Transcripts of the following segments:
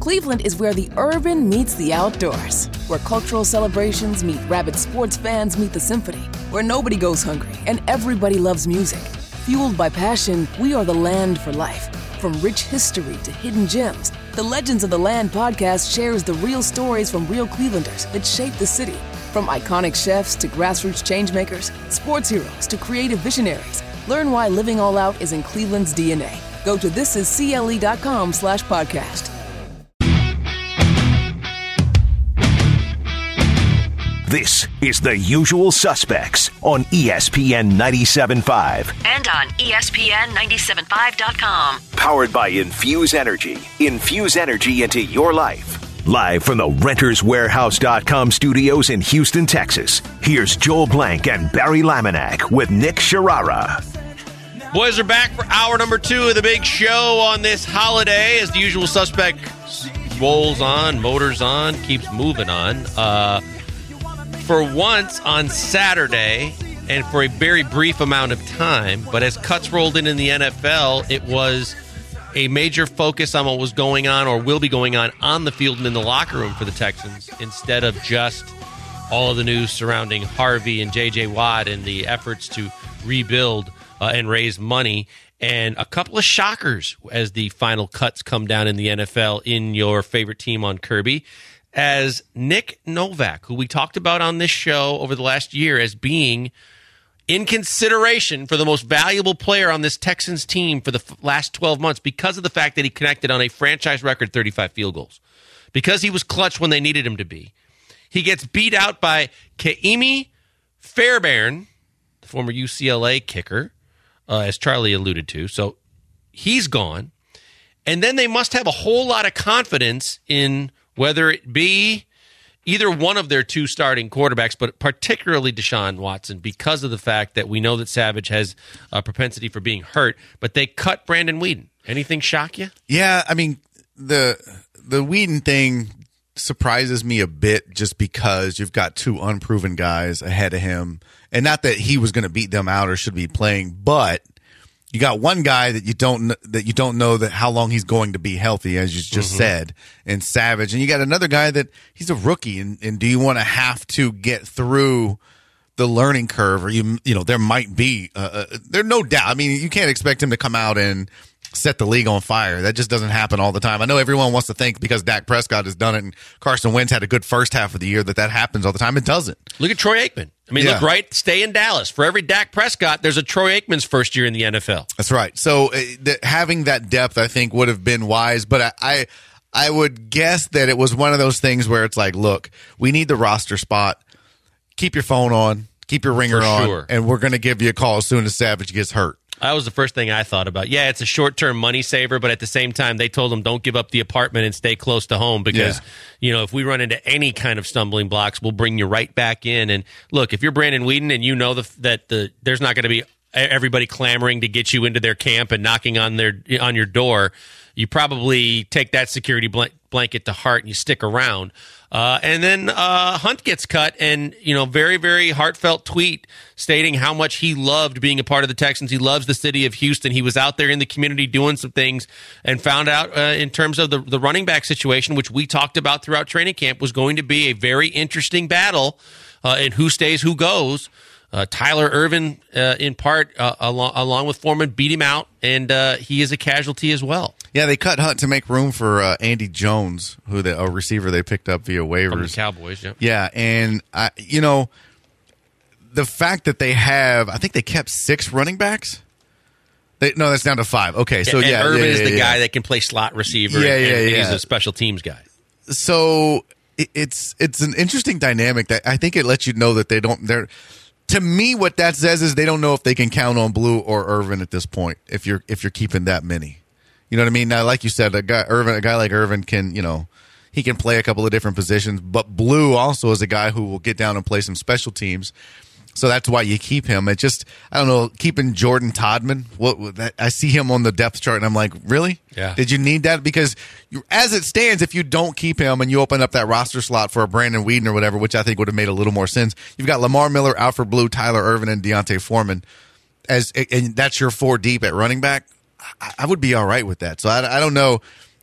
Cleveland is where the urban meets the outdoors, where cultural celebrations meet rabid sports fans meet the symphony, where nobody goes hungry and everybody loves music. Fueled by passion, we are the land for life. From rich history to hidden gems, the Legends of the Land podcast shares the real stories from real Clevelanders that shape the city. From iconic chefs to grassroots changemakers, sports heroes to creative visionaries, learn why living all out is in Cleveland's DNA. Go to thisiscle.com/podcast. This is The Usual Suspects on ESPN 97.5. And on ESPN975.com. Powered by Infuse Energy. Infuse energy into your life. Live from the RentersWarehouse.com studios in Houston, Texas. Here's Joel Blank and Barry Laminack with Nick Sharara. Boys are back for hour number 2 of the big show on this holiday as The Usual Suspect rolls on, motors on, keeps moving on. For once on Saturday, and for a very brief amount of time, but as cuts rolled in the NFL, it was a major focus on what was going on or will be going on the field and in the locker room for the Texans, instead of just all of the news surrounding Harvey and J.J. Watt and the efforts to rebuild and raise money. And a couple of shockers as the final cuts come down in the NFL in your favorite team on Kirby, as Nick Novak, who we talked about on this show over the last year as being in consideration for the most valuable player on this Texans team for the last 12 months because of the fact that he connected on a franchise record 35 field goals, because he was clutch when they needed him to be. He gets beat out by Ka'imi Fairbairn, the former UCLA kicker, as Charlie alluded to. So he's gone. And then they must have a whole lot of confidence in whether it be either one of their two starting quarterbacks, but particularly Deshaun Watson, because of the fact that we know that Savage has a propensity for being hurt, but they cut Brandon Weeden. Anything shock you? Yeah, I mean, the Weeden thing surprises me a bit just because you've got two unproven guys ahead of him. And not that he was going to beat them out or should be playing, but you got one guy that you don't know that how long he's going to be healthy, as you just said, and Savage, and you got another guy that he's a rookie, and do you want to have to get through the learning curve, or there might be there's no doubt. I mean, you can't expect him to come out and set the league on fire. That just doesn't happen all the time. I know everyone wants to think because Dak Prescott has done it and Carson Wentz had a good first half of the year that happens all the time. It doesn't. Look at Troy Aikman. I mean, look, right? Stay in Dallas. For every Dak Prescott, there's a Troy Aikman's first year in the NFL. That's right. So having that depth, I think, would have been wise. But I would guess that it was one of those things where it's like, look, we need the roster spot. Keep your phone on. Keep your ringer on. And we're going to give you a call as soon as Savage gets hurt. That was the first thing I thought about. Yeah, it's a short-term money saver, but at the same time, they told him don't give up the apartment and stay close to home because, if we run into any kind of stumbling blocks, we'll bring you right back in. And look, if you're Brandon Weeden and you know that there's not going to be everybody clamoring to get you into their camp and knocking on your door, you probably take that security blanket to heart and you stick around. And then Hunt gets cut, and very, very heartfelt tweet stating how much he loved being a part of the Texans. He loves the city of Houston. He was out there in the community doing some things and found out in terms of the running back situation, which we talked about throughout training camp, was going to be a very interesting battle in who stays, who goes. Tyler Ervin, in part, along with Foreman, beat him out, and he is a casualty as well. Yeah, they cut Hunt to make room for Andy Jones, a receiver they picked up via waivers. From the Cowboys, yep. Yeah, and, the fact that they have, I think they kept 6 running backs. No, that's down to 5. Okay, so and Ervin is the guy that can play slot receiver. And he's a special teams guy. So it's an interesting dynamic that I think it lets you know that they're. To me, what that says is they don't know if they can count on Blue or Ervin at this point. If you're keeping that many, you know what I mean. Now, like you said, a guy like Ervin can, he can play a couple of different positions. But Blue also is a guy who will get down and play some special teams. So that's why you keep him. It just, I don't know, keeping Jordan Todman. I see him on the depth chart, and I'm like, really? Yeah. Did you need that? Because as it stands, if you don't keep him and you open up that roster slot for a Brandon Weeden or whatever, which I think would have made a little more sense, you've got Lamar Miller, Alfred Blue, Tyler Ervin, and Deontay Foreman, and that's your 4 deep at running back. I would be all right with that. So I don't know.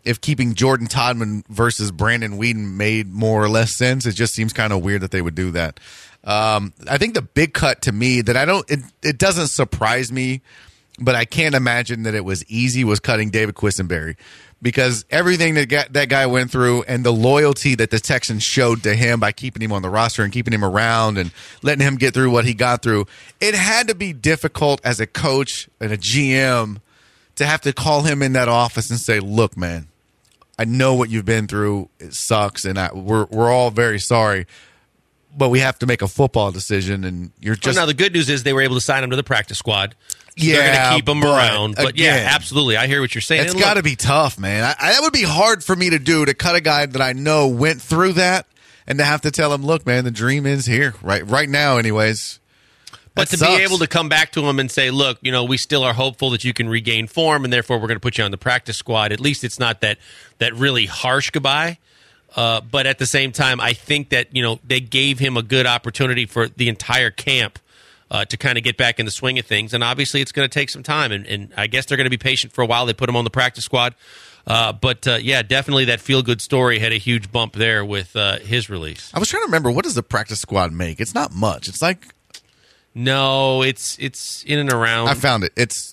if keeping Jordan Todman versus Brandon Weeden made more or less sense. It just seems kind of weird that they would do that. I think the big cut to me that it doesn't surprise me, but I can't imagine that it was easy, was cutting David Quisenberry, because everything that guy went through and the loyalty that the Texans showed to him by keeping him on the roster and keeping him around and letting him get through what he got through, it had to be difficult as a coach and a GM to have to call him in that office and say, look, man, I know what you've been through. It sucks, and we're all very sorry. But we have to make a football decision, and you're just... Well, now, the good news is they were able to sign him to the practice squad. So yeah, they're going to keep him around. But, again, yeah, absolutely. I hear what you're saying. It's got to be tough, man. That would be hard for me to do, to cut a guy that I know went through that and to have to tell him, look, man, the dream is here. Right now, anyways. But to be able to come back to him and say, look, we still are hopeful that you can regain form, and therefore we're going to put you on the practice squad. At least it's not that really harsh goodbye. But at the same time, I think that, they gave him a good opportunity for the entire camp to kind of get back in the swing of things. And obviously it's going to take some time. And I guess they're going to be patient for a while. They put him on the practice squad. But definitely that feel-good story had a huge bump there with his release. I was trying to remember, what does the practice squad make? It's not much. It's like... No, it's in and around. I found it. It's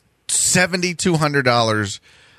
$7,200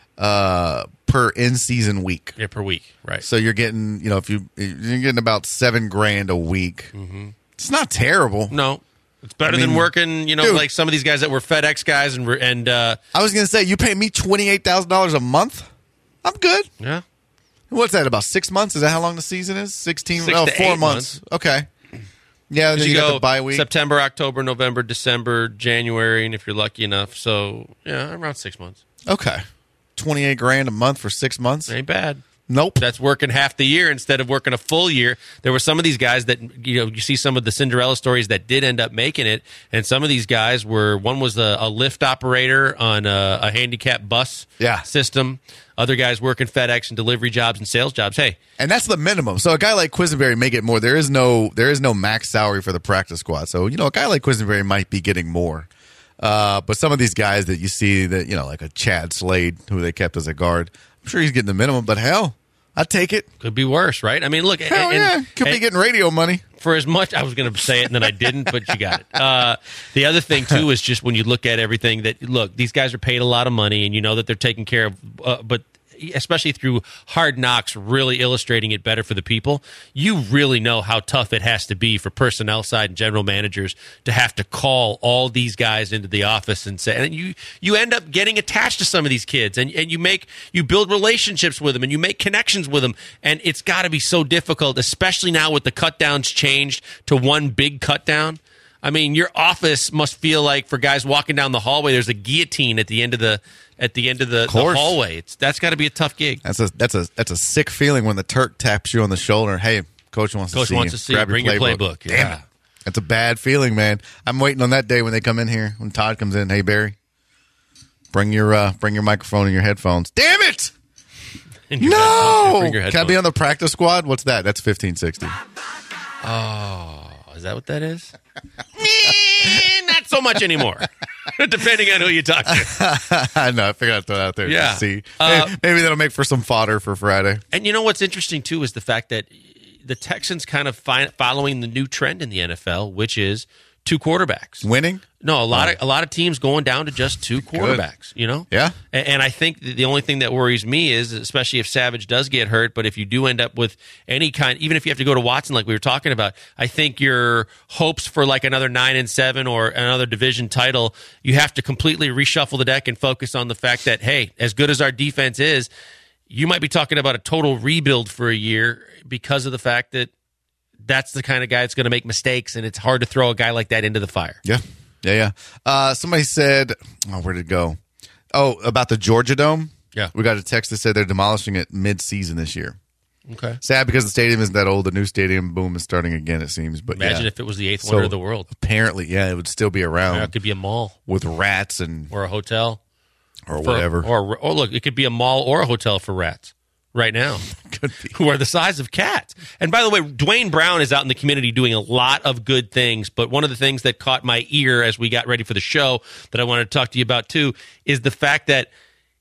per in-season week. Yeah, per week, right? So you're getting, you're getting about $7,000 a week. Mm-hmm. It's not terrible. No, it's better than working, dude, like some of these guys that were FedEx guys and I was gonna say, you pay me $28,000 a month. I'm good. Yeah. What's that? About 6 months? Is that how long the season is? 4 months. Okay. Yeah, and then you got the bye week. September, October, November, December, January, and if you're lucky enough, so yeah, around 6 months. Okay. $28,000 a month for 6 months. Ain't bad. Nope. That's working half the year instead of working a full year. There were some of these guys that, you see some of the Cinderella stories that did end up making it, and some of these guys one was a lift operator on a handicap bus system. Other guys working FedEx and delivery jobs and sales jobs. Hey. And that's the minimum. So a guy like Quisenberry may get more. There is no max salary for the practice squad. So, a guy like Quisenberry might be getting more. But some of these guys that you see that, like a Chad Slade, who they kept as a guard, I'm sure he's getting the minimum, but hell, I'd take it. Could be worse, right? I mean, look. Could be getting radio money. For as much, I was going to say it and then I didn't, but you got it. The other thing, too, is just when you look at everything that, look, these guys are paid a lot of money and you know that they're taken care of, but especially through Hard Knocks really illustrating it better for the people, you really know how tough it has to be for personnel side and general managers to have to call all these guys into the office and say, and you end up getting attached to some of these kids and you build relationships with them and you make connections with them, and it's got to be so difficult, especially now with the cut downs changed to one big cut down. I mean, your office must feel like, for guys walking down the hallway, there's a guillotine at the end of the hallway. That's got to be a tough gig. That's a sick feeling when the Turk taps you on the shoulder. Hey, coach wants to see you. Bring your playbook. Damn it. That's a bad feeling, man. I'm waiting on that day when they come in here. When Todd comes in, hey Barry, bring your microphone and your headphones. Damn it! No! Can I be on the practice squad? What's that? That's 1560. Oh, is that what that is? Not so much anymore, depending on who you talk to. I know. I figured I'd throw that out there to see. Maybe that'll make for some fodder for Friday. And what's interesting, too, is the fact that the Texans kind of following the new trend in the NFL, which is two quarterbacks. Winning? No, a lot of teams going down to just two quarterbacks, Yeah. And I think the only thing that worries me is, especially if Savage does get hurt, but if you do end up with any kind, even if you have to go to Watson like we were talking about, I think your hopes for like another 9-7 or another division title, you have to completely reshuffle the deck and focus on the fact that, hey, as good as our defense is, you might be talking about a total rebuild for a year because of the fact that that's the kind of guy that's going to make mistakes, and it's hard to throw a guy like that into the fire. Yeah. Somebody said, where'd it go? Oh, about the Georgia Dome? Yeah. We got a text that said they're demolishing it mid-season this year. Okay. Sad because the stadium isn't that old. The new stadium boom is starting again, it seems. But imagine if it was the eighth wonder of the world. Apparently, it would still be around. It could be a mall. With rats and... Or a hotel. Or whatever. Or look, it could be a mall or a hotel for rats. Right now, who are the size of cats. And by the way, Dwayne Brown is out in the community doing a lot of good things, but one of the things that caught my ear as we got ready for the show that I wanted to talk to you about too is the fact that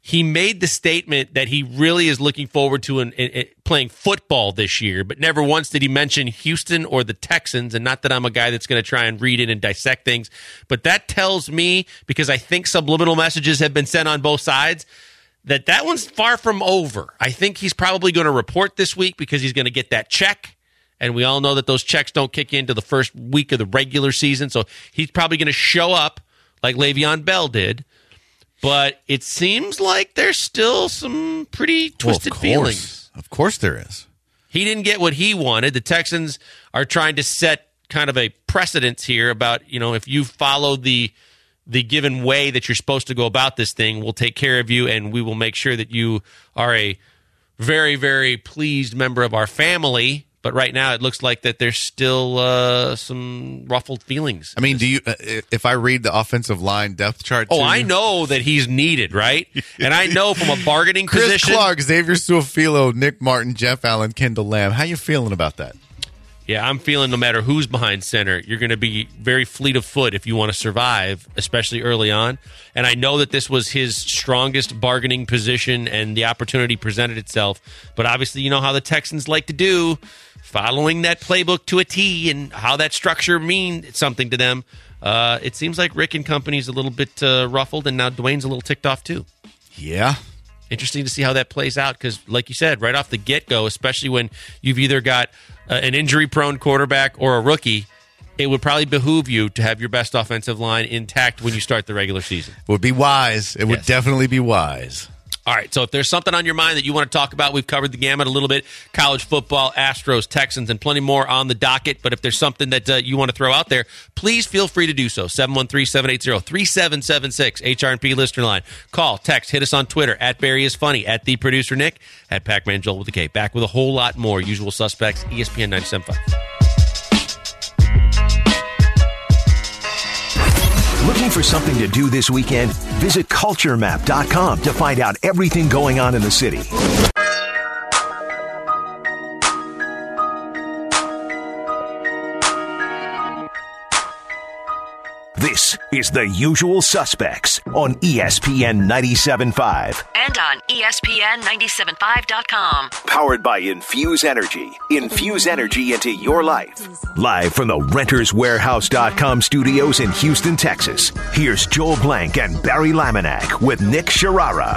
he made the statement that he really is looking forward to playing football this year, but never once did he mention Houston or the Texans. And not that I'm a guy that's going to try and read in and dissect things, but that tells me, because I think subliminal messages have been sent on both sides, that one's far from over. I think he's probably going to report this week because he's going to get that check. And we all know that those checks don't kick into the first week of the regular season. So he's probably going to show up like Le'Veon Bell did. But it seems like there's still some pretty twisted feelings. Of course there is. He didn't get what he wanted. The Texans are trying to set kind of a precedence here about, if you follow the given way that you're supposed to go about this thing, we'll take care of you, and we will make sure that you are a very, very pleased member of our family. But right now, it looks like that there's still some ruffled feelings. I mean, if I read the offensive line depth chart, I know that he's needed, right? And I know from a bargaining Chris position. Clark, Xavier Su'a-Filo, Nick Martin, Jeff Allen, Kendall Lamb. How you feeling about that? Yeah, I'm feeling no matter who's behind center, you're going to be very fleet of foot if you want to survive, especially early on. And I know that this was his strongest bargaining position and the opportunity presented itself. But obviously, you know how the Texans like to do, following that playbook to a T and how that structure means something to them. It seems like Rick and company's a little bit ruffled, and now Dwayne's a little ticked off too. Yeah. Interesting to see how that plays out because, like you said, right off the get-go, especially when you've either got an injury-prone quarterback or a rookie, it would probably behoove you to have your best offensive line intact when you start the regular season. Would be wise. It would definitely be wise. All right, so if there's something on your mind that you want to talk about, we've covered the gamut a little bit. College football, Astros, Texans, and plenty more on the docket. But if there's something that you want to throw out there, please feel free to do so. 713-780-3776, HRP listener line. Call, text, hit us on Twitter, @BarryIsFunny, @TheProducerNick, @PacMan Joel with a K. Back with a whole lot more. Usual suspects, ESPN 97.5. Looking for something to do this weekend? Visit culturemap.com to find out everything going on in the city. This is The Usual Suspects on ESPN 97.5. And on ESPN975.com. Powered by Infuse Energy. Infuse energy into your life. Live from the renterswarehouse.com studios in Houston, Texas. Here's Joel Blank and Barry Laminack with Nick Sharara.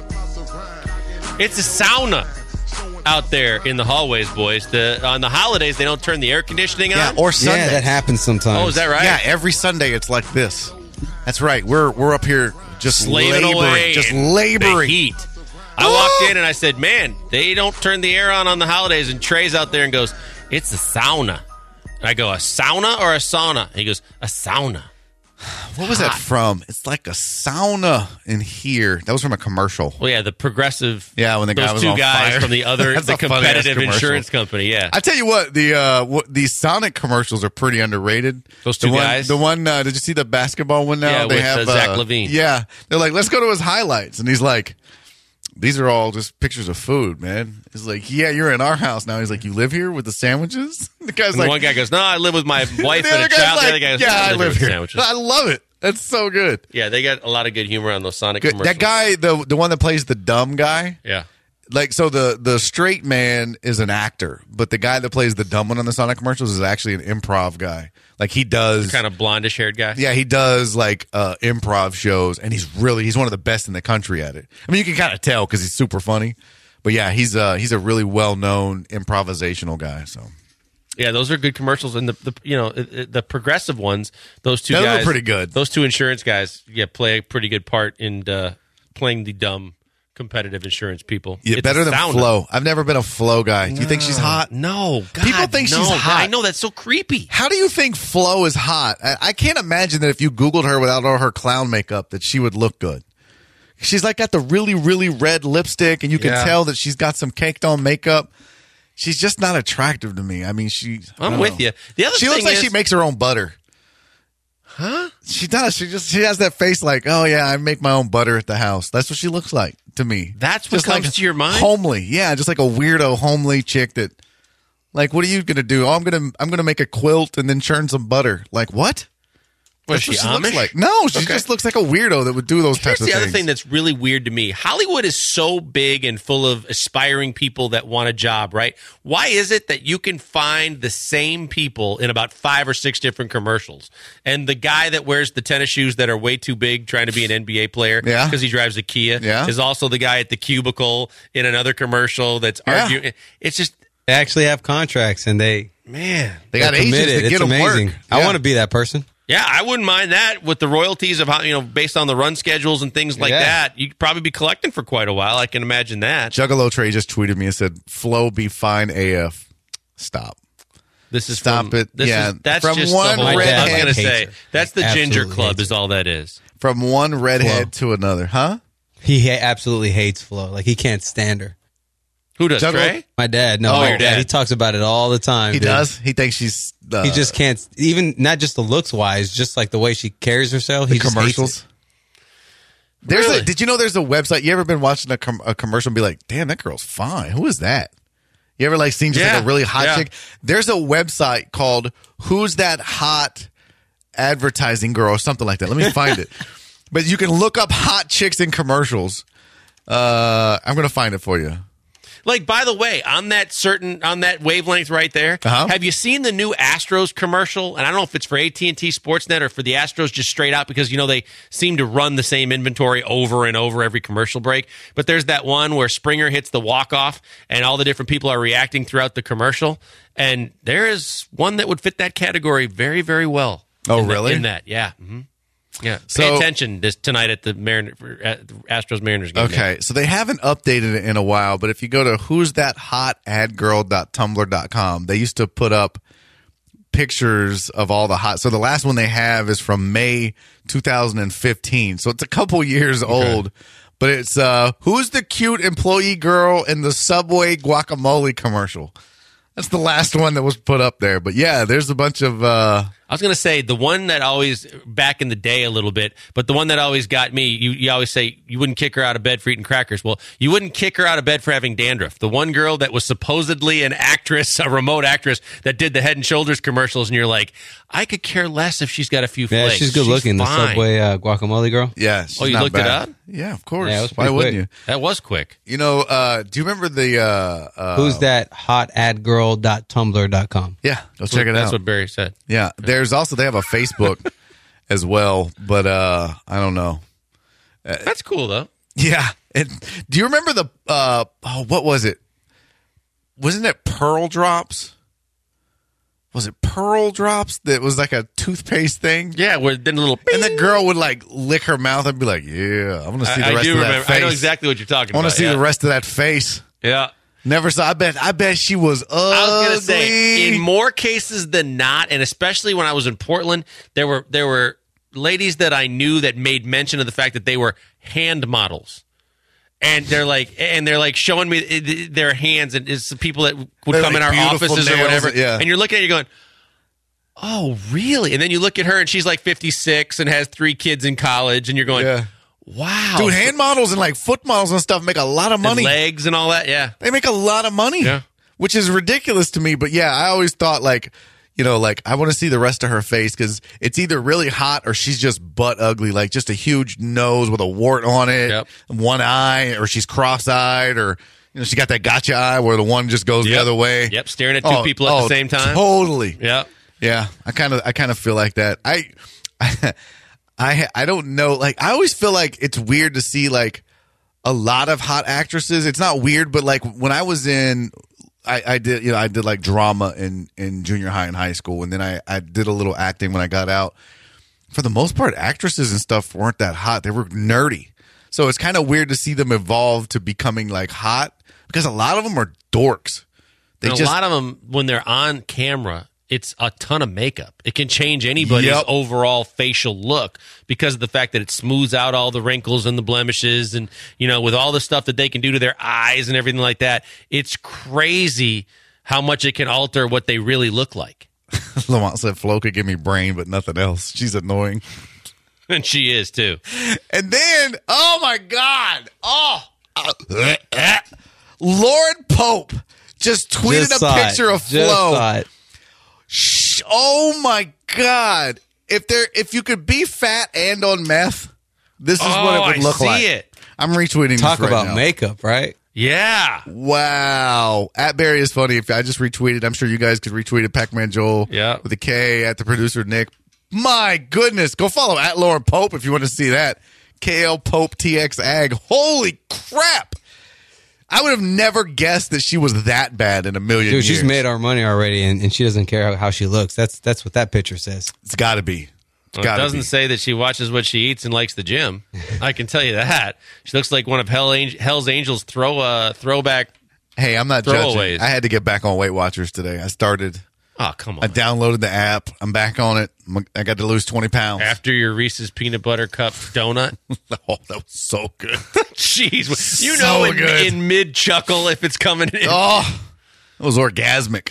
It's a sauna out there in the hallways, boys. On the holidays, they don't turn the air conditioning on. Yeah, or Sunday. Yeah, that happens sometimes. Oh, is that right? Yeah, every Sunday it's like this. That's right. We're up here just slaving away, just in laboring. the heat. I walked in and I said, "Man, they don't turn the air on the holidays." And Trey's out there and goes, "It's a sauna." And I go, "A sauna or a sauna?" And he goes, "A sauna." What was that from? It's like a sauna in here. That was from a commercial. Well, yeah, the Progressive. Yeah, when the guy those was two on guys fire. from the That's a funny-ass competitive commercial. insurance company. Yeah, I tell you what, these Sonic commercials are pretty underrated. Those two guys? The one, did you see the basketball one now? Yeah, they with, have Zach LaVine. Yeah, they're like, let's go to his highlights, and he's like, these are all just pictures of food, man. He's like, yeah, you're in our house now. He's like, you live here with the sandwiches? The guy's and like, one guy goes, "No, I live with my wife the and other a guy's child." like, The other guy goes, yeah, I live with here. sandwiches. I love it. That's so good. Yeah, they got a lot of good humor on those Sonic Good. commercials. That guy, the one that plays the dumb guy, Yeah. like, so the straight man is an actor, but the guy that plays the dumb one on the Sonic commercials is actually an improv guy. Like, he does Kind of blondish haired guy. yeah, he does like improv shows, and he's one of the best in the country at it. I mean, you can kind of tell because he's super funny, but yeah, he's a really well known improvisational guy. So Yeah, those are good commercials, and the Progressive ones. Those two those guys are pretty good. Those two insurance guys, play a pretty good part in playing the dumb competitive insurance people. Yeah, It's better a than sauna. Flo. I've never been a Flo guy. Do you think she's hot? No, God, People think no. she's hot. I know, that's so creepy. How do you think Flo is hot? I can't imagine that if you Googled her without all her clown makeup that she would look good. She's like got the really, really red lipstick, and you can Yeah. tell that she's got some caked on makeup. She's just not attractive to me. I mean, I'm with you. The other She thing looks like is, she makes her own butter. huh? She does. She has that face like, oh yeah, I make my own butter at the house. That's what she looks like to me. That's what Just comes like to your mind? Homely, yeah, just like a weirdo homely chick that, like, what are you gonna do? Oh, I'm gonna make a quilt and then churn some butter. Like what? Was That's she what she looks Amish? like. No, she Okay. just looks like a weirdo that would do those Here's types of the things. other thing that's really weird to me. Hollywood is so big and full of aspiring people that want a job, right? Why is it that you can find the same people in about 5 or 6 different commercials? And the guy that wears the tennis shoes that are way too big trying to be an NBA player Yeah. because he drives a Kia is also the guy at the cubicle in another commercial that's arguing. It's just, They actually have contracts, and they they got they're agents committed. that get It's them amazing. work. I Yeah. want to be that person. yeah, I wouldn't mind that with the royalties of how, based on the run schedules and things like Yeah. that. You'd probably be collecting for quite a while. I can imagine that. Juggalo Trey just tweeted me and said, "Flo be fine AF." Stop. This is Stop from, it. This Yeah, is, that's from just one the whole, redhead I was going to hates say her. that's the ginger Absolutely club hates is all that is. From one redhead to another, huh? He absolutely hates Flo. Like, he can't stand her. Who does Juggalo- Trey? My dad. No, Oh, my your dad. dad. He talks about it all the time. He dude. does. He thinks she's. He just can't. Even not just the looks wise, just like the way she carries herself. He the just hates commercials. it. Really? Did you know there's a website? You ever been watching a commercial and be like, "Damn, that girl's fine. Who is that?" You ever seen just Yeah. like a really hot Yeah. chick? There's a website called "Who's That Hot Advertising Girl" or something like that. Let me find it. But you can look up hot chicks in commercials. I'm gonna find it for you. Like, by the way, on that wavelength right there, have you seen the new Astros commercial? And I don't know if it's for AT&T Sportsnet or for the Astros just straight out because, they seem to run the same inventory over and over every commercial break. But there's that one where Springer hits the walk-off and all the different people are reacting throughout the commercial. And there is one that would fit that category very, very well. Oh, really? In that, yeah. Mm-hmm. Yeah. Pay So- attention tonight at the Astros Mariners game. Okay, so they haven't updated it in a while, but if you go to who'sthathotadgirl.tumblr.com, they used to put up pictures of all the hot. So the last one they have is from May 2015, so it's a couple years old. But it's who's the cute employee girl in the Subway guacamole commercial? That's the last one that was put up there. But yeah, there's a bunch of. I was going to say the one that always, back in the day a little bit, but the one that always got me, you always say you wouldn't kick her out of bed for eating crackers. Well, you wouldn't kick her out of bed for having dandruff. The one girl that was supposedly an actress, a remote actress that did the Head and Shoulders commercials, and you're like, I could care less if she's got a few Yeah, flakes. she's good looking. The fine. Subway guacamole girl. Yeah, she's Oh, you not looked it bad. up? Yeah, of course. Yeah, it was Why pretty wouldn't quick. you? That was quick. Do you remember the? Who's that hotadgirl.tumblr.com? Yeah, go check it That's out. what Barry said. Yeah, there's also they have a Facebook as well, but I don't know. That's cool, though. Yeah, do you remember the what was it? Wasn't it Pearl Drops? Was it Pearl Drops that was like a toothpaste thing? Yeah, where then a little. And the girl would like lick her mouth and be like, "Yeah, I want to see the I rest do of that remember. face. I know exactly what you're talking I about. want to see yeah. the rest of that face." Yeah. Never saw. I bet she was ugly. I was going to say, in more cases than not, and especially when I was in Portland, there were ladies that I knew that made mention of the fact that they were hand models. And they're like showing me their hands, and it's the people that would They're come like in our beautiful offices or nails, whatever. yeah. And you're looking at it, you're going, oh, really? And then you look at her, and she's like 56 and has 3 kids in college, and you're going, Yeah. wow. Dude, hand models and like foot models and stuff make a lot of And money. legs and all that, yeah. They make a lot of money. Yeah. Which is ridiculous to me. But yeah, I always thought like I want to see the rest of her face because it's either really hot or she's just butt ugly, like just a huge nose with a wart on it, Yep. one eye, or she's cross-eyed, or she got that gotcha eye where the one just goes the Yep. other way. Yep, staring at two people at the same time. Totally. Yeah. Yeah, I kind of feel like that. I don't know. Like I always feel like it's weird to see like a lot of hot actresses. It's not weird, but like when I was in, I did like drama in junior high and high school, and then I did a little acting when I got out. For the most part, actresses and stuff weren't that hot. They were nerdy. So it's kind of weird to see them evolve to becoming like hot because a lot of them are dorks. They And just a lot of them, when they're on camera, it's a ton of makeup. It can change anybody's Yep. overall facial look because of the fact that it smooths out all the wrinkles and the blemishes, and with all the stuff that they can do to their eyes and everything like that. It's crazy how much it can alter what they really look like. Lamont said Flo could give me brain, but nothing else. She's annoying. And she is too. And then, oh my God. Lord Pope just tweeted Just a saw picture it. of Just Flo. saw it. Oh my God. if you could be fat and on meth, this is what it would look like. It. I'm retweeting Talk this right about now. makeup, right? Yeah. Wow. At Barry is funny. If I just retweeted, I'm sure you guys could retweet it. Pac-Man Joel with a K at the producer Nick. My goodness. Go follow at Lauren Pope if you want to see that. KL Pope TX Ag. Holy crap. I would have never guessed that she was that bad in a million years. She's made our money already, and she doesn't care how she looks. That's what that picture says. It's got to be. It doesn't say that she watches what she eats and likes the gym. I can tell you that. She looks like one of Hell's Angels throwback. Hey, I'm not throwaways. judging. I had to get back on Weight Watchers today. I started. Oh, come on. I downloaded the app. I'm back on it. I got to lose 20 pounds. After your Reese's Peanut Butter Cup donut? Oh, that was so good. Jeez. You know in mid-chuckle if it's coming in. Oh, it was orgasmic.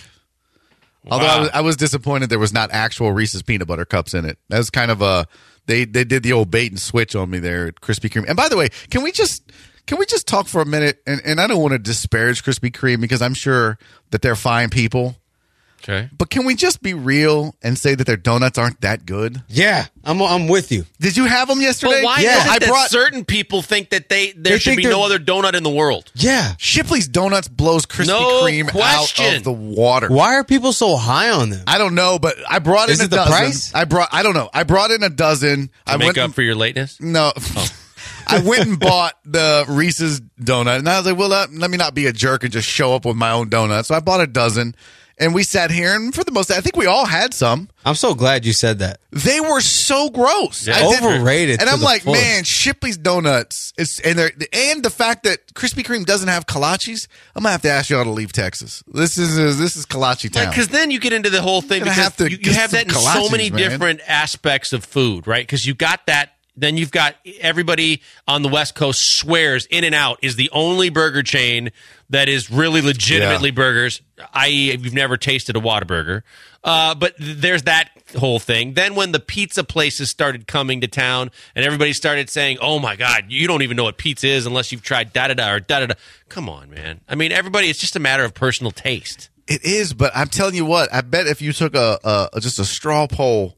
Wow. Although I was disappointed there was not actual Reese's Peanut Butter Cups in it. That was kind of a they did the old bait and switch on me there at Krispy Kreme. And by the way, can we just talk for a minute? And I don't want to disparage Krispy Kreme because I'm sure that they're fine people. Okay. But can we just be real and say that their donuts aren't that good? Yeah, I'm with you. Did you have them yesterday? But why is it that certain people think that there should be no other donut in the world? Yeah. Shipley's Donuts blows Krispy Kreme out of the water. Why are people so high on them? I don't know, but I brought in a dozen. Is it the price? I don't know. I brought in a dozen. To make up for your lateness? No. Oh. I went and bought the Reese's donut, and I was like, well, let me not be a jerk and just show up with my own donut. So I bought a dozen. And we sat here, and for the most, I think we all had some. I'm so glad you said that. They were so gross. Yeah. Overrated. And I'm like, man, Shipley's Donuts, and the fact that Krispy Kreme doesn't have kolaches, I'm going to have to ask y'all to leave Texas. This is kolache town. Because then you get into the whole thing, because you have that in so many different aspects of food, right? Because you got that. Then you've got everybody on the West Coast swears In-N-Out is the only burger chain that is really legitimately burgers, i.e. if you've never tasted a Whataburger. But there's that whole thing. Then when the pizza places started coming to town and everybody started saying, oh, my God, you don't even know what pizza is unless you've tried da-da-da or da-da-da. Come on, man. I mean, everybody, it's just a matter of personal taste. It is, but I'm telling you what, I bet if you took just a straw poll,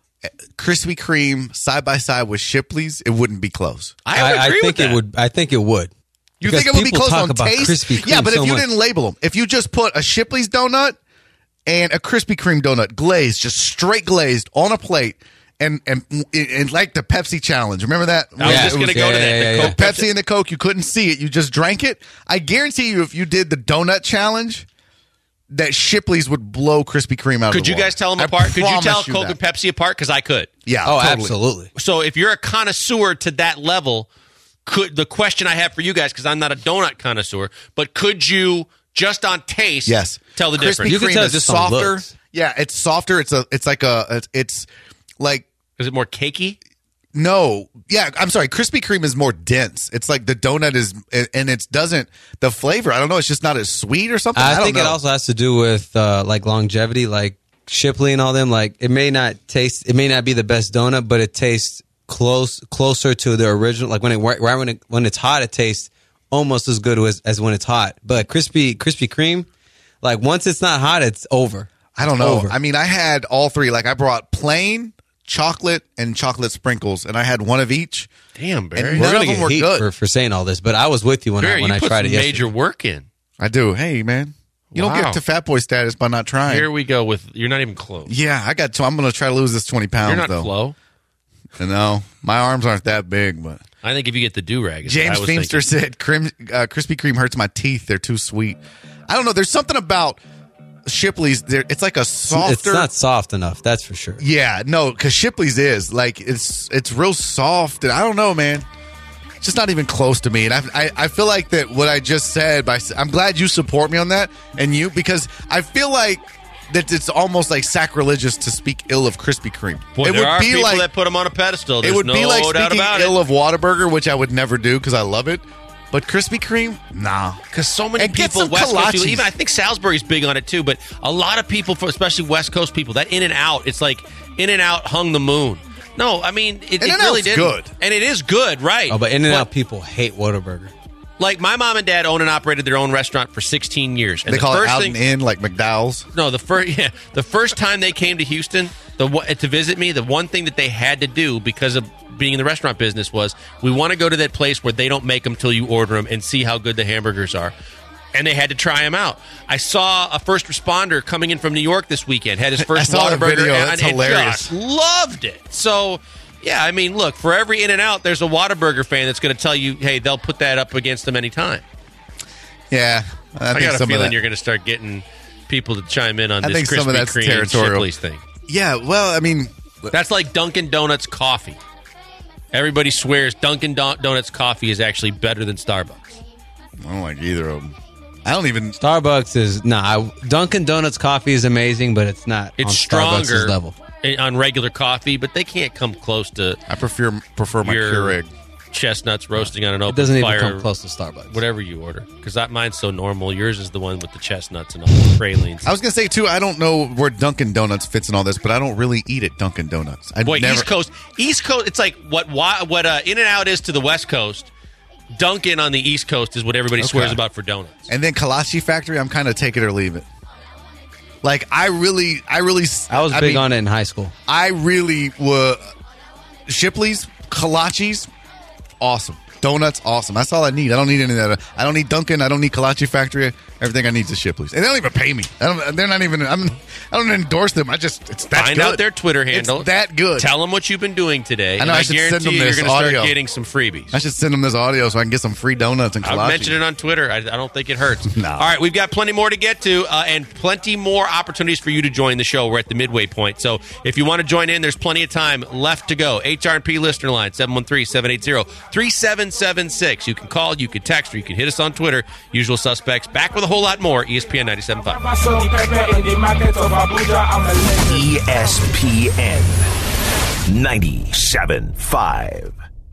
Krispy Kreme side by side with Shipley's, it wouldn't be close. I think it would. I think it would. You think it would be close on taste? Yeah, but if you didn't label them, if you just put a Shipley's donut and a Krispy Kreme donut glazed, just straight glazed on a plate, and like the Pepsi challenge, remember that? I was just going to go to that. The Coke, Pepsi and the Coke, you couldn't see it, you just drank it. I guarantee you, if you did the donut challenge, that Shipley's would blow Krispy Kreme out of the water. Could you guys tell them apart? Could you tell Coke and Pepsi apart? Because I could. Yeah. Oh, totally. absolutely. So if you're a connoisseur to that level, the question I have for you guys, because I'm not a donut connoisseur, but could you, just on taste, tell the difference? You can tell just softer. Yeah, it's softer. It's like is it more cakey? No. Yeah, I'm sorry. Krispy Kreme is more dense. It's like the donut is, and it doesn't, the flavor, I don't know, it's just not as sweet or something. I think it also has to do with like longevity, like Shipley and all them. Like it may not be the best donut, but it tastes closer to the original. Like when it's hot, it tastes almost as good as when it's hot. But Krispy Kreme, like once it's not hot, it's over. I don't know. I mean, I had all three. Like I brought plain, chocolate, and chocolate sprinkles, and I had one of each. Damn, Barry. And none of them were good. For saying all this, but I was with you when I tried it yesterday. Major work in. I do. Hey, man. You don't get to fat boy status by not trying. Here we go you're not even close. Yeah, I got to. I'm going to try to lose this 20 pounds, You're not Flo. No, my arms aren't that big, but. I think if you get the do-rag. James Feemster said, Krispy Kreme hurts my teeth. They're too sweet. I don't know. There's something about Shipley's, it's like a softer. It's not soft enough, that's for sure. Yeah, no, because Shipley's is like it's real soft, and I don't know, man. It's just not even close to me. And I feel like that what I just said. I'm glad you support me on that, and because I feel like that it's almost like sacrilegious to speak ill of Krispy Kreme. Boy, there are people that put them on a pedestal. There's it would be like speaking ill of Whataburger, which I would never do because I love it. But Krispy Kreme, nah. Because so many people, West Coast people, even I think Salisbury's big on it too, but a lot of people, especially West Coast people, that In-N-Out, it's like In-N-Out hung the moon. No, I mean, it really didn't. Good. And it is good, right? Oh, but In-N-Out people hate Whataburger. Like, my mom and dad owned and operated their own restaurant for 16 years. And they call it out and in, like McDowell's? No, the first time they came to Houston, to visit me, the one thing that they had to do because of being in the restaurant business was we want to go to that place where they don't make them till you order them and see how good the hamburgers are. And they had to try them out. I saw a first responder coming in from New York this weekend, had his first Whataburger, That's hilarious. Josh loved it. So, yeah, I mean, look, for every In-N-Out, there's a Whataburger fan that's going to tell you, hey, they'll put that up against them anytime. Yeah. I got a feeling you're going to start getting people to chime in on this some of Krispy that's Kreme territorial. Shipley's thing. Yeah, well, I mean... That's like Dunkin' Donuts coffee. Everybody swears Dunkin' Donuts coffee is actually better than Starbucks. I don't like either of them. I don't even... Starbucks is... Dunkin' Donuts coffee is amazing, but it's not It's on stronger Starbucks' level. On regular coffee, but they can't come close to I prefer my your Keurig. chestnuts roasting on an open It doesn't fire. even come close to Starbucks. Whatever you order. Because mine's so normal. Yours is the one with the chestnuts and all the pralines. I was going to say, too, I don't know where Dunkin' Donuts fits in all this, but I don't really eat at Dunkin' Donuts. Boy, East Coast, it's like what In-N-Out is to the West Coast. Dunkin' on the East Coast is what everybody swears about for donuts. And then Kolache Factory, I'm kind of take it or leave it. Like, I was big on it in high school. I really were. Shipley's, Kolache's, awesome. Donuts, awesome. That's all I need. I don't need any of that. I don't need Dunkin'. I don't need Kolache Factory. Everything I need is Shipley's. And they don't even pay me. They're not even. I don't endorse them. It's that Find good. out their Twitter handle. It's that good. Tell them what you've been doing today. I know. And I should send guarantee them you're this going to start audio. getting some freebies. I should send them this audio so I can get some free donuts and Kolache. I'll mention it on Twitter. I don't think it hurts. No. All right, we've got plenty more to get to and plenty more opportunities for you to join the show. We're at the midway point. So if you want to join in, there's plenty of time left to go. HR&P listener line, 713-780-3776. You can call, you can text, or you can hit us on Twitter. Usual suspects. Back with a whole lot more. ESPN 97.5. ESPN 97.5.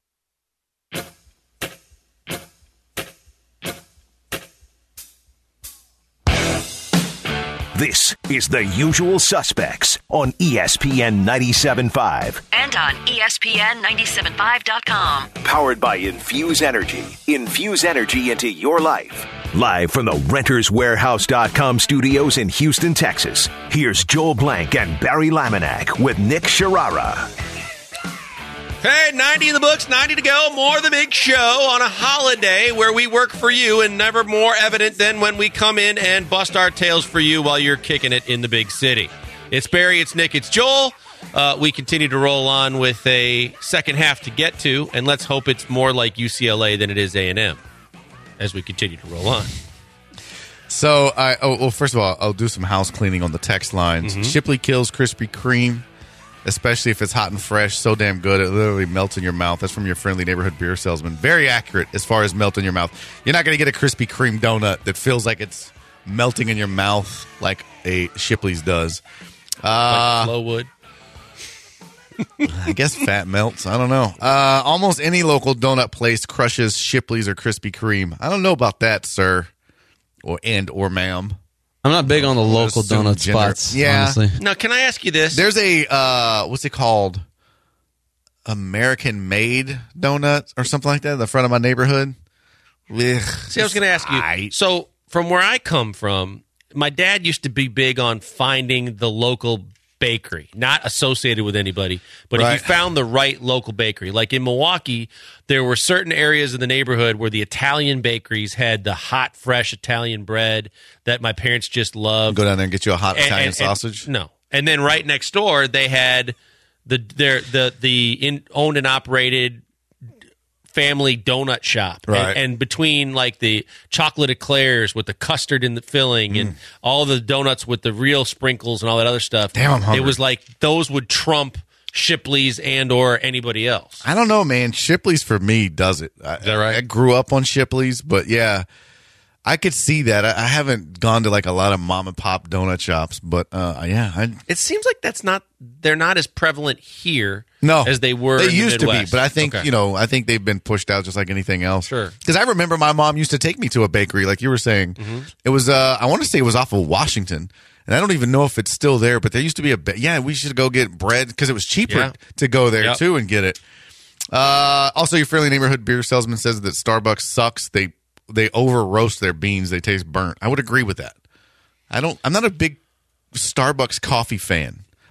This is The Usual Suspects on ESPN 97.5. And on ESPN975.com. Powered by Infuse Energy. Infuse energy into your life. Live from the RentersWarehouse.com studios in Houston, Texas. Here's Joel Blank and Barry Laminack with Nick Sharara. Hey, 90 in the books, 90 to go. More of the big show on a holiday where we work for you, and never more evident than when we come in and bust our tails for you while you're kicking it in the big city. It's Barry, it's Nick, it's Joel. We continue to roll on with a second half to get to, and let's hope it's more like UCLA than it is A&M as we continue to roll on. So, first of all, I'll do some house cleaning on the text lines. Shipley kills Krispy Kreme, especially if it's hot and fresh. So damn good, it literally melts in your mouth. That's from your friendly neighborhood beer salesman. Very accurate as far as melt in your mouth. You're not going to get a Krispy Kreme donut that feels like it's melting in your mouth like a Shipley's does. Like Flowwood. I guess fat melts. I don't know. Almost any local donut place crushes Shipley's or Krispy Kreme. I don't know about that, sir, or ma'am. I'm not big on the local assume donut gender. spots, Yeah. honestly. Now, can I ask you this? There's a what's it called? American Made Donuts or something like that in the front of my neighborhood. Ugh, See, I was going to ask you. So, from where I come from, my dad used to be big on finding the local bakery, not associated with anybody, but if Right. you found the right local bakery. Like in Milwaukee, there were certain areas of the neighborhood where the Italian bakeries had the hot, fresh Italian bread that my parents just loved. Go down there and get you a hot Italian And- sausage. No. And then right next door, they had the owned and operated family donut shop. Right. And between like the chocolate eclairs with the custard in the filling and all the donuts with the real sprinkles and all that other stuff. Damn, I'm hungry. It was like those would trump Shipley's and or anybody else. I don't know, man. Shipley's for me does it. Is that right? I grew up on Shipley's, but yeah, I could see that. I haven't gone to like a lot of mom and pop donut shops, but yeah, It seems like they're not as prevalent here no, as they were They in the used to be, Midwest. but I think Okay. I think they've been pushed out just like anything else. Sure. Because I remember my mom used to take me to a bakery, like you were saying. It was I want to say it was off of Washington, and I don't even know if it's still there. But there used to be we should go get bread because it was cheaper Yeah. to go there Yep. too and get it. Also, your friendly neighborhood beer salesman says that Starbucks sucks. They over roast their beans. They taste burnt. I would agree with that. I'm not a big Starbucks coffee fan.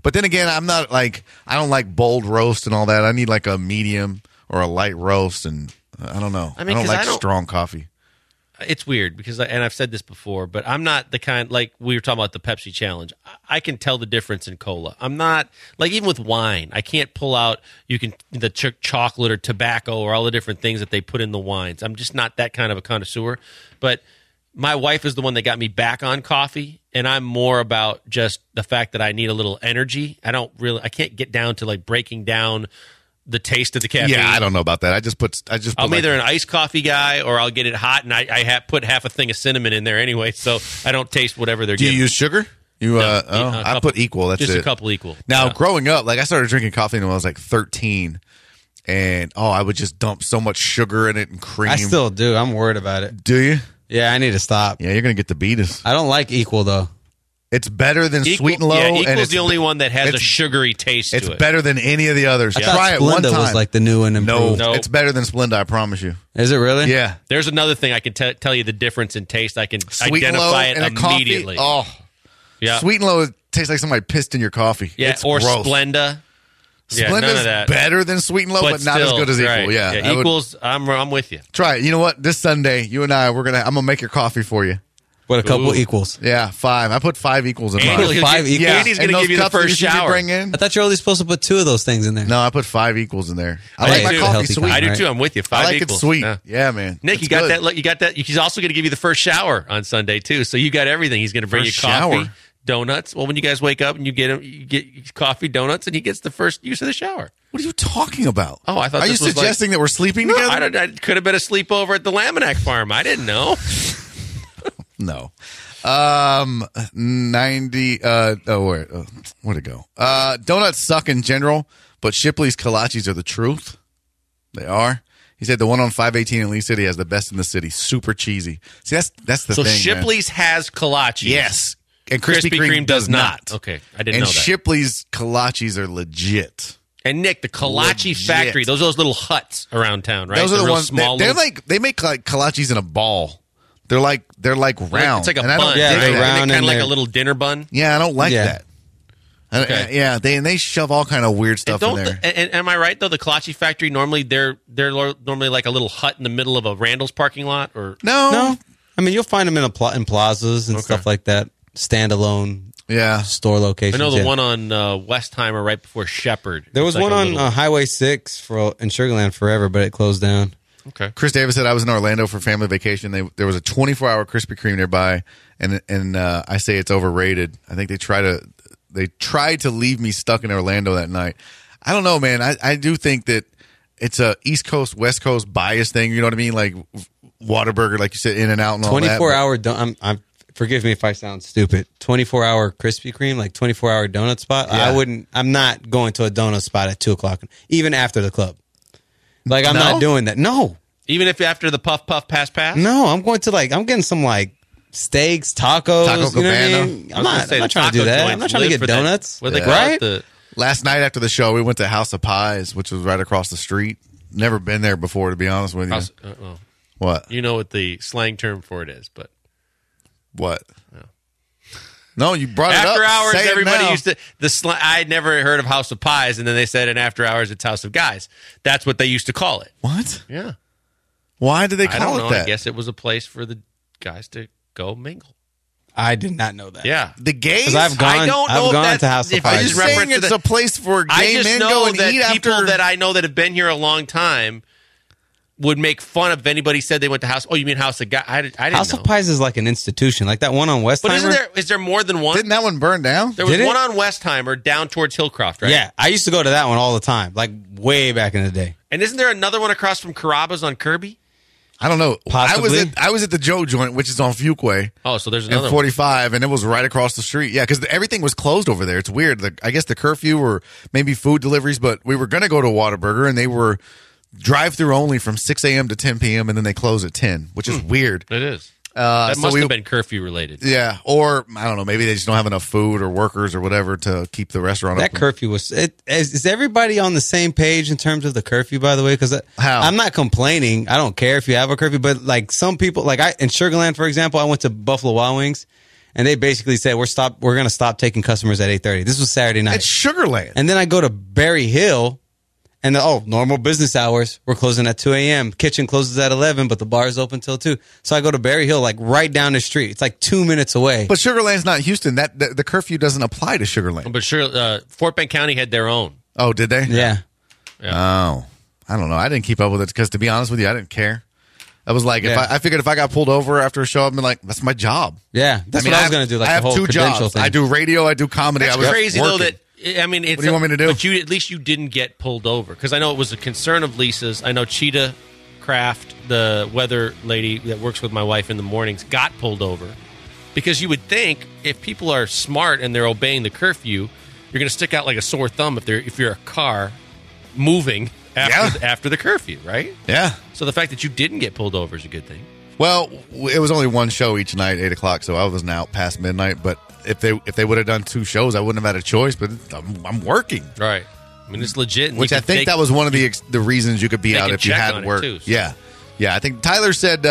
But then again, I don't like bold roast and all that. I need like a medium or a light roast, and I don't know. I don't like strong coffee. It's weird because, and I've said this before, but I'm not the kind, like we were talking about the Pepsi challenge. I can tell the difference in cola. I'm not, like even with wine, I can't pull out, the chocolate or tobacco or all the different things that they put in the wines. I'm just not that kind of a connoisseur. But my wife is the one that got me back on coffee, and I'm more about just the fact that I need a little energy. I can't get down to like breaking down the taste of the caffeine. Yeah, I don't know about that. I'm either an iced coffee guy or I'll get it hot, and I put half a thing of cinnamon in there anyway, so I don't taste whatever they're giving. Do you use sugar? I put equal. That's just it. a couple equal. Now, growing up, like I started drinking coffee when I was like 13, and I would just dump so much sugar in it and cream. I still do. I'm worried about it. Do you? Yeah, I need to stop. Yeah, you're gonna get the beatus. I don't like Equal though. It's better than Sweet and Low. Yeah, and Equal's it's the only one that has a sugary taste to it. It's better than any of the others. I Try thought it one Splenda time. was like the new and improved. No. It's better than Splenda, I promise you. Is it really? Yeah. There's another thing I can tell you the difference in taste. I can Sweet and Low identify it in a immediately. Coffee. Oh, yeah. Sweet and Low tastes like somebody pissed in your coffee. Yeah, it's or gross. Splenda. Yeah, none Splenda's of that. better than Sweet and Low, but not as good as Equal. Right. Yeah, Equals. I'm with you. Try it. You know what? This Sunday, you and I'm gonna make your coffee for you. What, a couple Ooh. Equals? Yeah, 5. I put 5 equals in mine. Andy's gonna 5 give- equals? Andy's going And to those give you the cups that first you shower. bring in? I thought you were only supposed to put 2 of those things in there. No, I put 5 equals in there. I I like do my too. coffee Healthy sweet. kind, I do right? too. I'm with you. 5 I like equals. it sweet. Yeah. Yeah, man. Nick, It's you got good. that. You got that. He's also going to give you the first shower on Sunday too. So you got everything. He's going to bring First you coffee, shower? donuts. Well, when you guys wake up and you get coffee, donuts, and he gets the first use of the shower. What are you talking about? Oh, I thought Are you this was suggesting that we're sleeping No, together? I could have been a sleepover at the Laminack farm. I didn't know. No. 90. Where'd it go? Donuts suck in general, but Shipley's kolaches are the truth. They are. He said the one on 518 in Lee City has the best in the city. Super cheesy. See, that's the So thing. Shipley's has kolaches. Man. Yes. And Krispy Kreme does not. Okay, I didn't And know that. Shipley's kolaches are legit. And Nick, the kolache Legit. factory. Those are those little huts around town, right? Those are the real ones. small. They're little- like they make like kolaches in a ball. They're like round. It's like a And I don't bun. Yeah, dig they're that. round kind of and like a they're- little dinner bun. Yeah, I don't like Yeah. that. Okay. Yeah, they shove all kind of weird stuff in there. And am I right though? The kolache factory normally they're normally like a little hut in the middle of a Randall's parking lot, or No. I mean, you'll find them in plazas and stuff like that. Standalone Yeah. store I locations. know the yeah. one on Westheimer right before Shepherd. There was It's like one a on little- Highway 6 in Sugarland forever, but it closed down. Okay. Chris Davis said I was in Orlando for family vacation. There was a 24-hour Krispy Kreme nearby, and I say it's overrated. I think they tried to leave me stuck in Orlando that night. I don't know, man. I do think that it's a East Coast West Coast bias thing. You know what I mean? Like Whataburger, like you said, In-N-Out and all that. 24-hour. Forgive me if I sound stupid. 24-hour Krispy Kreme, like 24-hour donut spot. Yeah. I'm not going to a donut spot at 2:00, even after the club. Like I'm No? not doing that. No, Even if after the puff pass. no. I'm going to I'm getting some steaks, tacos. Taco you know what I Cabana. mean? I I'm was gonna not say the trying to do taco that. I'm joints not trying to live get for that. donuts. What do they Yeah. call Right? it? The Last night after the show, we went to House of Pies, which was right across the street. Never been there before, to be honest with you. well, What? you know what the slang term for it is, but What? No, you brought it up. after hours, Say it everybody now. used to I'd never heard of House of Pies, and then they said in after hours it's House of Guys. That's what they used to call it. What? Yeah, Why did they I call don't know. it that? I guess it was a place for the guys to go mingle. I did not know that. Yeah, The gays? Because I've gone. I don't know I've if gone that's- to House of if Are I you Pies. just reference saying to it's the- a place for I gay just men know go and that eat people after? that I know that have been here a long time would make fun of if anybody said they went to House. Oh, you mean House of Guys? I didn't House know. of Pies is like an institution, like that one on Westheimer. But is there more than one? Didn't that one burn down? There was Did it? one on Westheimer down towards Hillcroft, right? Yeah, I used to go to that one all the time, like way back in the day. And isn't there another one across from Carrabba's on Kirby? I don't know. Possibly. I was at the Joe joint, which is on Fuquay Oh, so there's and another one. 45, and it was right across the street. Yeah, because everything was closed over there. It's weird. I guess the curfew or maybe food deliveries, but we were going to go to Whataburger, and they were drive-through only from 6 a.m. to 10 p.m., and then they close at 10, which is weird. It is. That so must we- have been curfew related. Yeah, or I don't know. Maybe they just don't have enough food or workers or whatever to keep the restaurant That open. curfew was. Is everybody on the same page in terms of the curfew? By the way, because How? I'm not complaining. I don't care if you have a curfew, but like some people, like in Sugarland, for example, I went to Buffalo Wild Wings, and they basically said we're going to stop taking customers at 8:30. This was Saturday night. It's Sugarland. And then I go to Berry Hill, and normal business hours. We're closing at 2 a.m. Kitchen closes at 11, but the bar is open till 2. So I go to Berry Hill, like right down the street. It's like 2 minutes away. But Sugarland's not Houston. The curfew doesn't apply to Sugarland. But sure, Fort Bend County had their own. Oh, did they? Yeah. Oh, I don't know. I didn't keep up with it because, to be honest with you, I didn't care. I was like, I figured if I got pulled over after a show, I'd be like, that's my job. Yeah, that's what I was going to do. Like I have the whole 2 credential jobs. thing. I do radio, I do comedy. That's I was crazy working. though. That I mean, it's what do you want me to do? But at least you didn't get pulled over, because I know it was a concern of Lisa's. I know Cheetah Craft, the weather lady that works with my wife in the mornings, got pulled over, because you would think if people are smart and they're obeying the curfew, you're going to stick out like a sore thumb if you're a car moving after the curfew, right? Yeah. So the fact that you didn't get pulled over is a good thing. Well, it was only one show each night, 8 o'clock, so I wasn't out past midnight. But if they would have done 2 shows, I wouldn't have had a choice. But I'm working, Right. I mean, it's legit. which I think that was one of the reasons you could be they out can if you check had on it, work. too, so. Yeah. I think Tyler said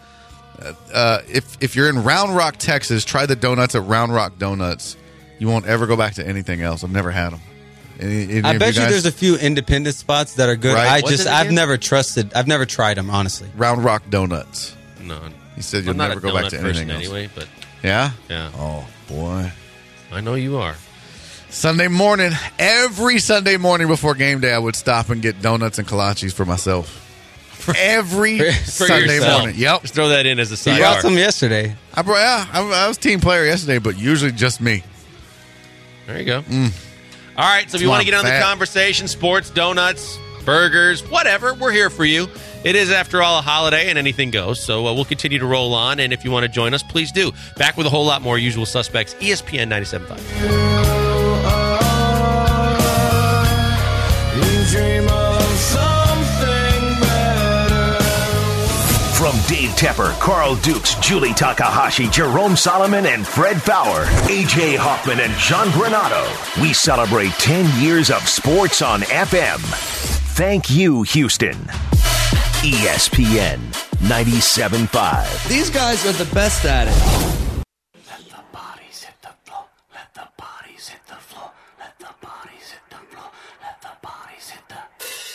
if you're in Round Rock, Texas, try the donuts at Round Rock Donuts. You won't ever go back to anything else. I've never had them. I bet you there's a few independent spots that are good. Right. I've never tried them, honestly. Round Rock Donuts. No. He said you'll I'm not never a go back donut to person anything else. anyway, but Yeah? yeah. Oh, boy. I know you are. Sunday morning, every Sunday morning before game day, I would stop and get donuts and kolaches for myself. Every For Sunday yourself. morning. Yep. Just throw that in as a You brought sidebar. some yesterday. I was team player yesterday, but usually just me. There you go. All right, so if you want to get on the fat. conversation, sports, donuts, burgers, whatever, we're here for you. It is, after all, a holiday and anything goes, so we'll continue to roll on, and if you want to join us, please do. Back with a whole lot more Usual Suspects, ESPN 97.5. From Dave Tepper, Carl Dukes, Julie Takahashi, Jerome Solomon, and Fred Fowler, AJ Hoffman, and John Granado, we celebrate 10 years of sports on FM. Thank you, Houston. ESPN 97.5. These guys are the best at it. Let the bodies hit the floor. Let the bodies hit the floor. Let the bodies hit the floor. Let the bodies hit the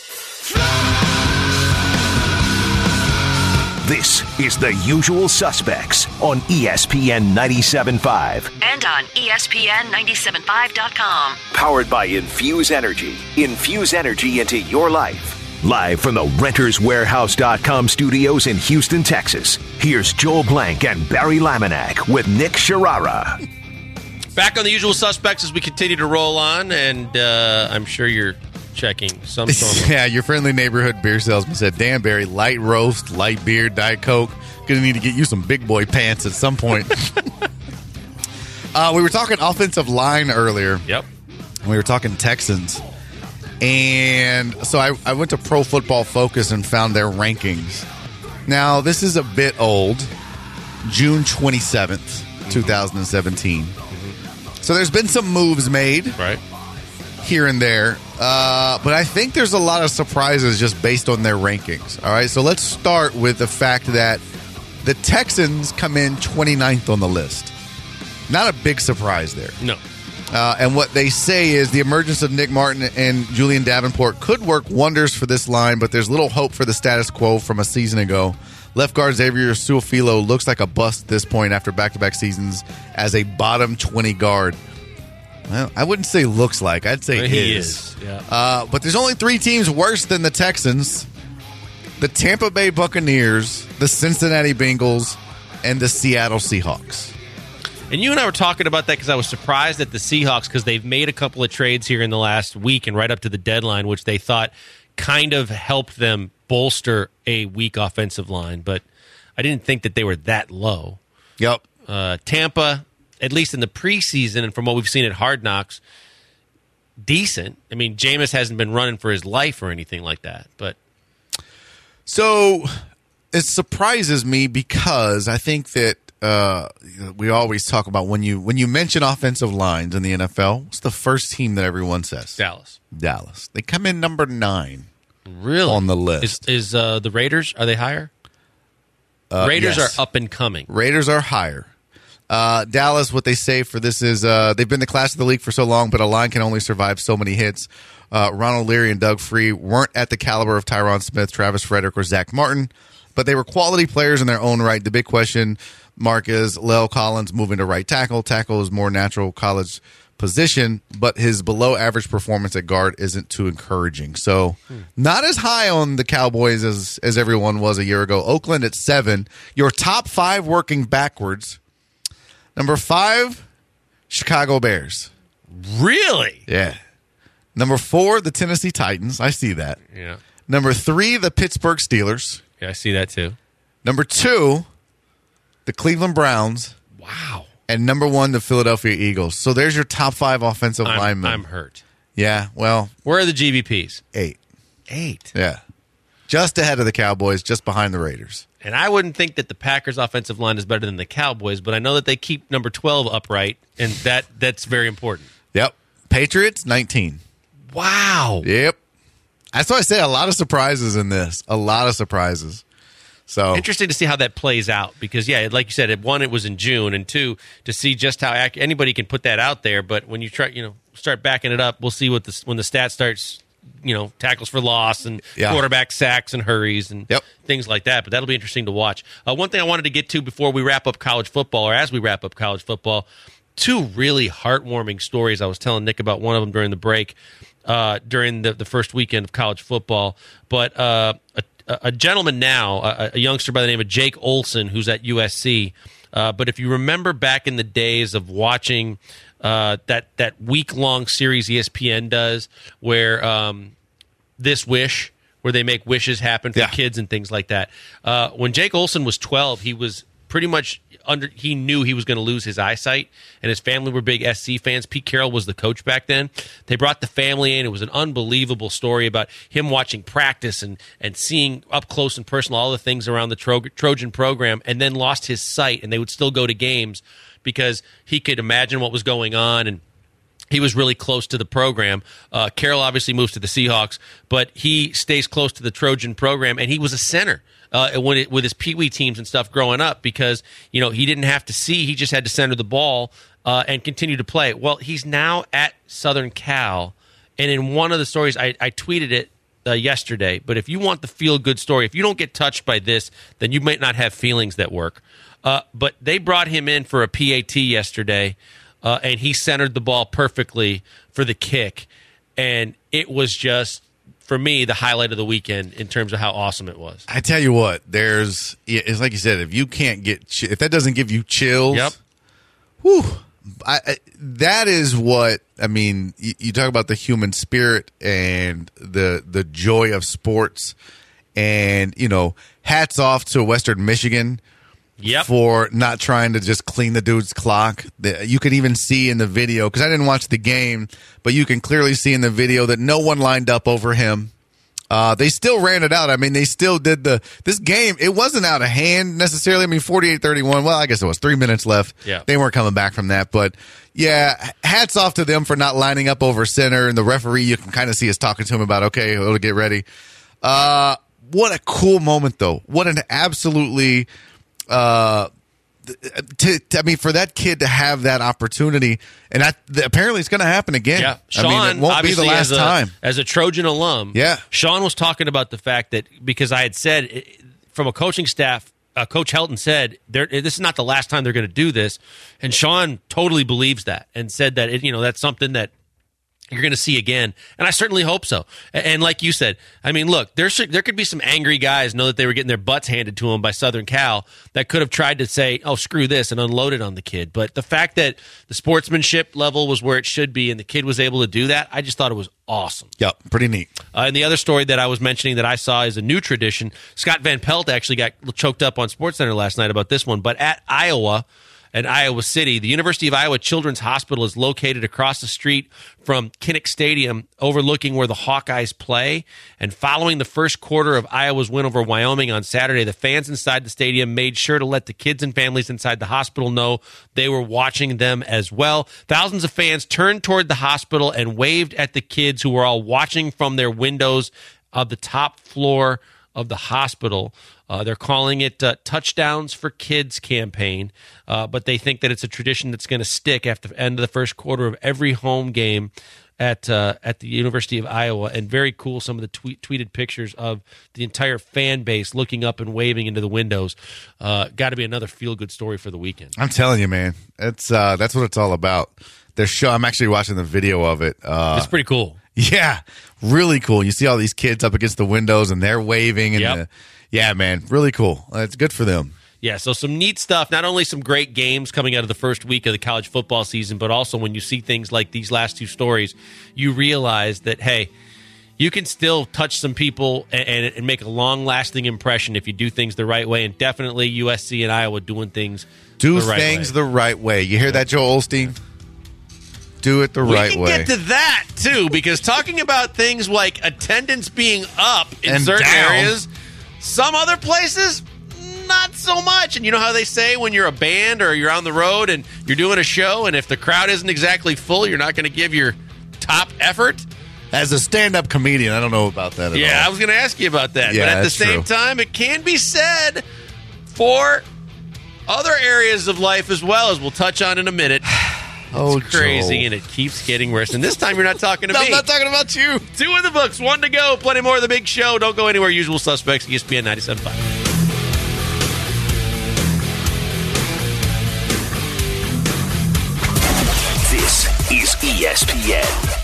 This is The Usual Suspects on ESPN 97.5. And on ESPN975.com. Powered by Infuse Energy. Infuse energy into your life. Live from the RentersWarehouse.com studios in Houston, Texas. Here's Joel Blank and Barry Laminack with Nick Sharara. Back on the Usual Suspects as we continue to roll on, and I'm sure you're checking some sort of... Yeah, your friendly neighborhood beer salesman said, damn, Barry, light roast, light beer, Diet Coke. Gonna need to get you some big boy pants at some point. We were talking offensive line earlier. Yep. We were talking Texans. And so I went to Pro Football Focus and found their rankings. Now, this is a bit old. June 27th, 2017. So there's been some moves made Right. here and there. But I think there's a lot of surprises just based on their rankings. All right, so let's start with the fact that the Texans come in 29th on the list. Not a big surprise there. No. And what they say is the emergence of Nick Martin and Julian Davenport could work wonders for this line, but there's little hope for the status quo from a season ago. Left guard Xavier Suafilo looks like a bust at this point after back-to-back seasons as a bottom 20 guard. Well, I wouldn't say looks like. I'd say He is. is. Yeah. But there's only 3 teams worse than the Texans. The Tampa Bay Buccaneers, the Cincinnati Bengals, and the Seattle Seahawks. And you and I were talking about that because I was surprised at the Seahawks because they've made a couple of trades here in the last week and right up to the deadline, which they thought kind of helped them bolster a weak offensive line. But I didn't think that they were that low. Yep. Tampa, at least in the preseason and from what we've seen at Hard Knocks, decent. I mean, Jameis hasn't been running for his life or anything like that. But So it surprises me because I think that we always talk about when you mention offensive lines in the NFL, what's the first team that everyone says? Dallas. Dallas. They come in number 9 Really? on the list. Is the Raiders, are they higher? Raiders yes. are up and coming. Raiders are higher. Dallas, what they say for this is they've been the class of the league for so long, but a line can only survive so many hits. Ronald Leary and Doug Free weren't at the caliber of Tyron Smith, Travis Frederick, or Zach Martin, but they were quality players in their own right. The big question mark is Lel Collins moving to right tackle. Tackle is more natural college position, but his below-average performance at guard isn't too encouraging. So not as high on the Cowboys as everyone was a year ago. Oakland at 7. Your top 5 working backwards. Number 5, Chicago Bears. Really? Yeah. Number 4, the Tennessee Titans. I see that. Yeah. Number 3, the Pittsburgh Steelers. Yeah, I see that too. Number 2, the Cleveland Browns. Wow. And number 1, the Philadelphia Eagles. So there's your top 5 offensive linemen. I'm hurt. Yeah, well. Where are the GVPs? 8. 8. Yeah. Just ahead of the Cowboys, just behind the Raiders. And I wouldn't think that the Packers' offensive line is better than the Cowboys, but I know that they keep number 12 upright, and that's very important. Yep. Patriots, 19. Wow. Yep. That's why I say a lot of surprises in this. A lot of surprises. So interesting to see how that plays out because, yeah, like you said, one, it was in June, and 2, to see just how anybody can put that out there. But when you try, start backing it up, we'll see when the stat starts, tackles for loss and quarterback sacks and hurries and things like that. But that'll be interesting to watch. One thing I wanted to get to before we wrap up college football, or as we wrap up college football, 2 really heartwarming stories. I was telling Nick about one of them during the break, during the first weekend of college football. But a gentleman now, a youngster by the name of Jake Olson, who's at USC. But if you remember back in the days of watching that week-long series ESPN does where This Wish, where they make wishes happen for kids and things like that. When Jake Olson was 12, he was pretty much he knew he was going to lose his eyesight, and his family were big SC fans. Pete Carroll was the coach back then. They brought the family in. It was an unbelievable story about him watching practice and seeing up close and personal all the things around the Trojan program, and then lost his sight, and they would still go to games because he could imagine what was going on, and he was really close to the program. Carroll obviously moves to the Seahawks, but he stays close to the Trojan program, and he was a center with his Pee-wee teams and stuff growing up because, he didn't have to see. He just had to center the ball and continue to play. Well, he's now at Southern Cal, and in one of the stories, I tweeted it yesterday, but if you want the feel-good story, if you don't get touched by this, then you might not have feelings that work. But they brought him in for a PAT yesterday, and he centered the ball perfectly for the kick. And it was just, for me, the highlight of the weekend in terms of how awesome it was. I tell you what, it's like you said, if you can't if that doesn't give you chills, whew, that is what, you talk about the human spirit and the joy of sports. And, hats off to Western Michigan. For not trying to just clean the dude's clock. You can even see in the video, because I didn't watch the game, but you can clearly see in the video that no one lined up over him. They still ran it out. They still did this game. It wasn't out of hand necessarily. 48-31. Well, I guess it was 3 minutes left. Yeah. They weren't coming back from that. But, yeah, hats off to them for not lining up over center. And the referee, you can kind of see us talking to him about, okay, we'll get ready. What a cool moment, though. What an absolutely... for that kid to have that opportunity, and apparently it's going to happen again. Yeah, Sean, it won't be the last time. As a Trojan alum, Sean was talking about the fact that, because I had said from a coaching staff, Coach Helton said this is not the last time they're going to do this, and Sean totally believes that and said that that's something that you're going to see again, and I certainly hope so. And like you said, look, there could be some angry guys know that they were getting their butts handed to them by Southern Cal that could have tried to say, oh, screw this, and unload it on the kid. But the fact that the sportsmanship level was where it should be and the kid was able to do that, I just thought it was awesome. Yep, pretty neat. And the other story that I was mentioning that I saw is a new tradition. Scott Van Pelt actually got choked up on SportsCenter last night about this one, but at Iowa and Iowa City, the University of Iowa Children's Hospital is located across the street from Kinnick Stadium, overlooking where the Hawkeyes play. And following the first quarter of Iowa's win over Wyoming on Saturday, the fans inside the stadium made sure to let the kids and families inside the hospital know they were watching them as well. Thousands of fans turned toward the hospital and waved at the kids who were all watching from their windows of the top floor of the hospital. They're calling it Touchdowns for Kids campaign, but they think that it's a tradition that's going to stick after the end of the first quarter of every home game at the University of Iowa. And very cool, some of the tweeted pictures of the entire fan base looking up and waving into the windows. Got to be another feel-good story for the weekend. I'm telling you, man. That's what it's all about. I'm actually watching the video of it. It's pretty cool. Yeah, really cool. You see all these kids up against the windows and they're waving. And yeah, man, really cool. It's good for them. Yeah, so some neat stuff. Not only some great games coming out of the first week of the college football season, but also when you see things like these last two stories, you realize that, hey, you can still touch some people and make a long-lasting impression if you do things the right way. And definitely USC and Iowa doing things the right way. You hear that, Joel Osteen? Do it the right way. We can get to that, too, because talking about things like attendance being up in and certain down. areas, some other places, not so much. And you know how they say when you're a band or you're on the road and you're doing a show, and if the crowd isn't exactly full, you're not going to give your top effort? As a stand-up comedian, I don't know about that at all. Yeah, I was going to ask you about that. Yeah, but at the that's same true. time, it can be said for other areas of life as well, as we'll touch on in a minute. It's crazy, Joel. and it keeps getting worse. And this time you're not talking to me. I'm not talking about you. 2 in the books, 1 to go. Plenty more of the big show. Don't go anywhere. Usual Suspects, ESPN 97.5. This is ESPN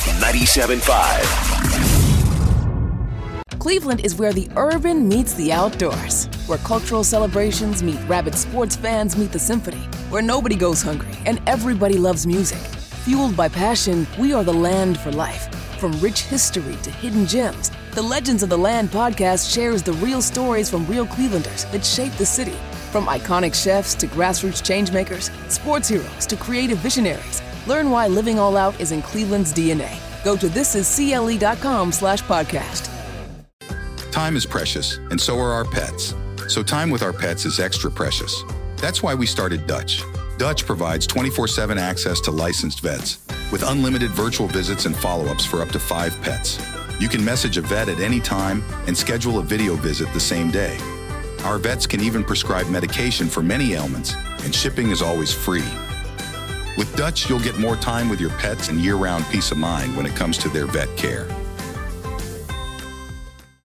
97.5. Cleveland is where the urban meets the outdoors, where cultural celebrations meet rabid sports fans meet the symphony, where nobody goes hungry and everybody loves music. Fueled by passion, we are the land for life. From rich history to hidden gems, the Legends of the Land podcast shares the real stories from real Clevelanders that shape the city. From iconic chefs to grassroots changemakers, sports heroes to creative visionaries, learn why living all out is in Cleveland's DNA. Go to thisiscle.com/podcast. Time is precious, and so are our pets. So time with our pets is extra precious. That's why we started Dutch. Dutch provides 24/7 access to licensed vets with unlimited virtual visits and follow-ups for up to 5 pets. You can message a vet at any time and schedule a video visit the same day. Our vets can even prescribe medication for many ailments, and shipping is always free. With Dutch, you'll get more time with your pets and year-round peace of mind when it comes to their vet care.